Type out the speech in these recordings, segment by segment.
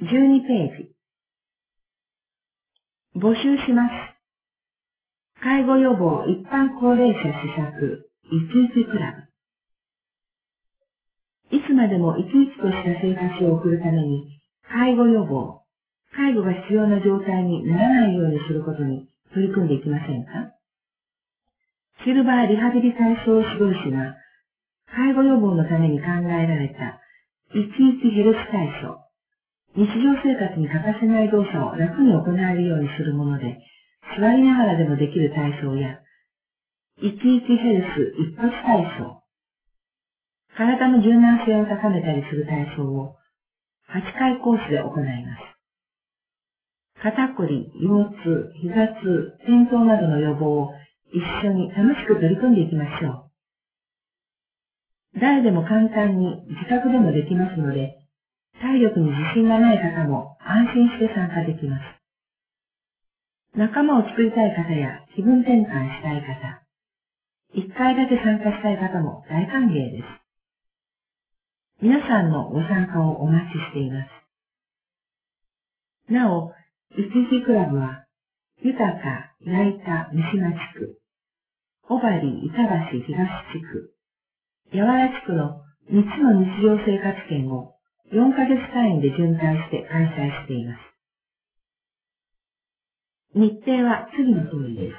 12ページ。募集します。介護予防一般高齢者施策、いちいちクラブ。いつまでもいちいちとした生活を送るために、介護予防、介護が必要な状態にならないようにすることに取り組んでいきませんか？シルバーリハビリ対象指導士が、介護予防のために考えられた、11ヘルス対象、日常生活に欠かせない動作を楽に行えるようにするもので、座りながらでもできる体操や、11ヘルス一発体操、体の柔軟性を高めたりする体操を8回コースで行います。肩こり、腰痛、膝痛、転倒などの予防を一緒に楽しく取り組んでいきましょう。誰でも簡単に自宅でもできますので、体力に自信がない方も安心して参加できます。仲間を作りたい方や気分転換したい方、1回だけ参加したい方も大歓迎です。皆さんのご参加をお待ちしています。なお、一時クラブは、豊か、矢板、三島地区、小針、板橋、東地区、八原地区の3つの日常生活圏を4ヶ月単位で巡回して開催しています。日程は次の通りです。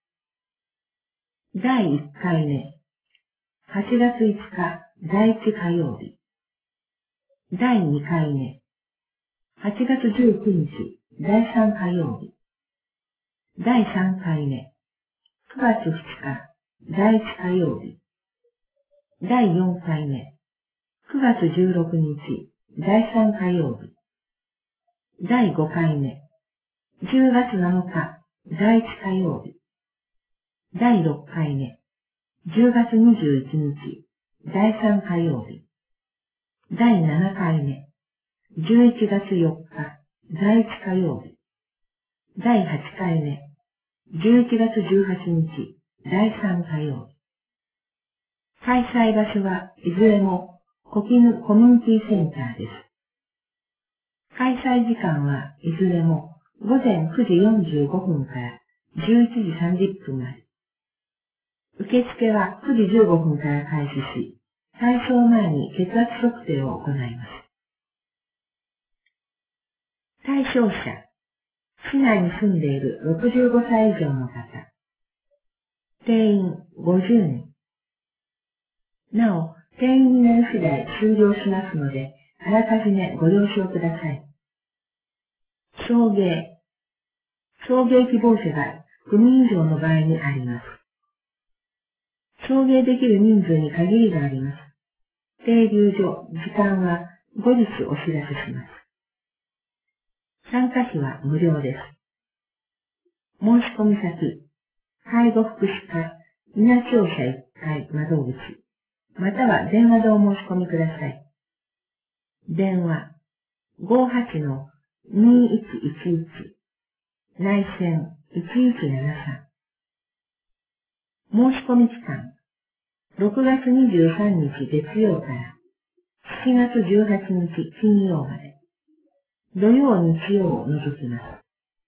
第1回目、8月5日第1火曜日。第2回目、8月19日第3火曜日。第3回目、9月2日第1火曜日。第4回目、9月16日第3火曜日。第5回目、10月7日第1火曜日。第6回目、10月21日第3火曜日。第7回目、11月4日第1火曜日。第8回目、11月18日第3火曜日。開催場所はいずれもコキヌコミュニティセンターです。開催時間はいずれも午前9時45分から11時30分まで。受付は9時15分から開始し、体操前に血圧測定を行います。対象者、市内に住んでいる65歳以上の方。定員50人。なお、定員になり次第終了しますので、あらかじめご了承ください。送迎。送迎希望者が9人以上の場合にあります。送迎できる人数に限りがあります。停留所、時間は後日お知らせします。参加費は無料です。申し込み先、介護福祉課、稲庁舎1階窓口、または電話でお申し込みください。電話、58-2111、内線1173。申し込み期間、6月23日月曜から7月18日金曜まで、土曜日曜を除きます。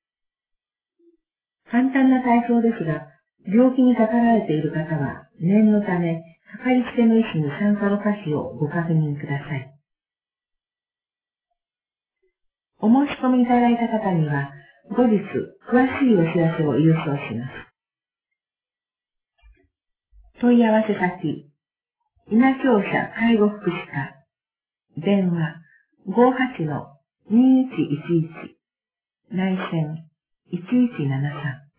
簡単な体操ですが、病気にかかられている方は念のため、かかりつけの医師に参加の可否をご確認ください。お申し込みいただいた方には、後日詳しいお知らせを郵送します。問い合わせ先、稲庁舎介護福祉課、電話58-2111、内線1173。